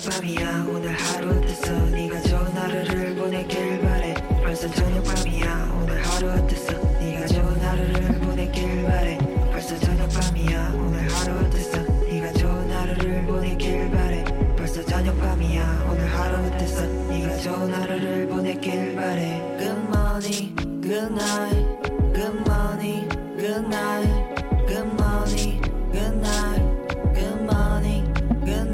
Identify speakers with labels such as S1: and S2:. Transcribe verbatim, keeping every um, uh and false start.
S1: 저녁밤이야 오늘 하루 어땠어 네가 좋은 하루를 보내길 바래 벌써 저녁밤이야 오늘 하루 어땠어 네가 좋은 하루를 보내길 바래 벌써 저녁밤이야 오늘 하루 어땠어 네가 좋은 하루를 보내길 바래 벌써 저녁밤이야 오늘 하루 어땠어 네가 좋은 하루를 보내길 바래 Good morning, good night, good morning, good night